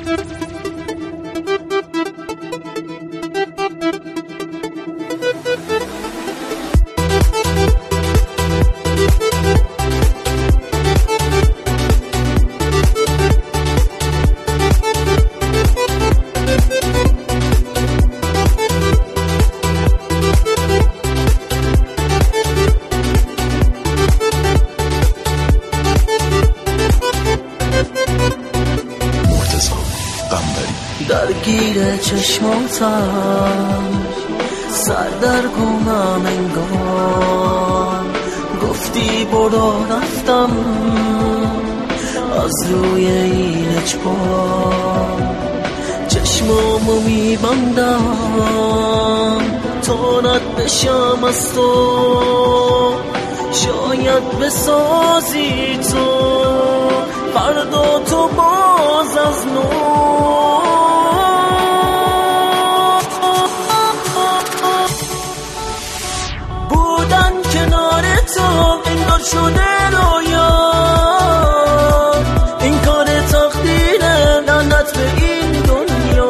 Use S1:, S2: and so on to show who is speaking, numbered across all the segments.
S1: درگیر چشماتم سردرگمم انگار گفتی برو رفتم از روی این اجبار چشمامو میبندم تا رد بشم از تو شاید بسازی تو فردا تو باز از نو بودن کنار تو انگار شده رویا این کار تقدیره لعنت به این دنیا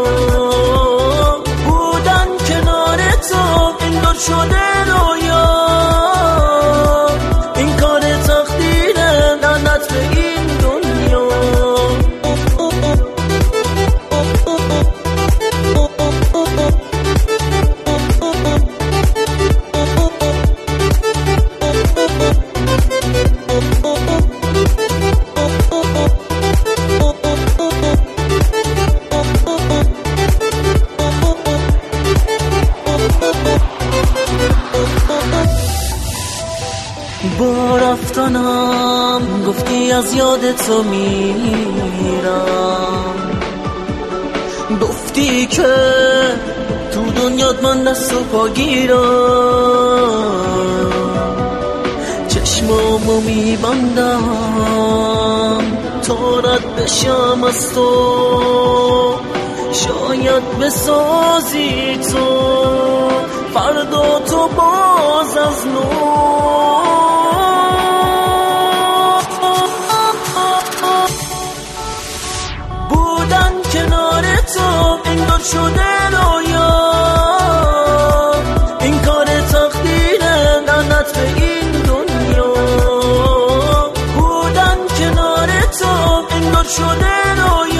S1: بودن کنار تو انگار شده رویا این کار تقدیره لعنت به این دنیا با رفتنم گفتی از یاد تو میرم گفتی که تو دنیات من دست و پا گیرم چشمامو میبندم تا رد بشم از تو شاید بسازی تو فردا تو باز از نو بودن کنار تو انگار شده رویا این کار تقدیره لعنت به این دنیا بودن کنار تو انگار شده رویا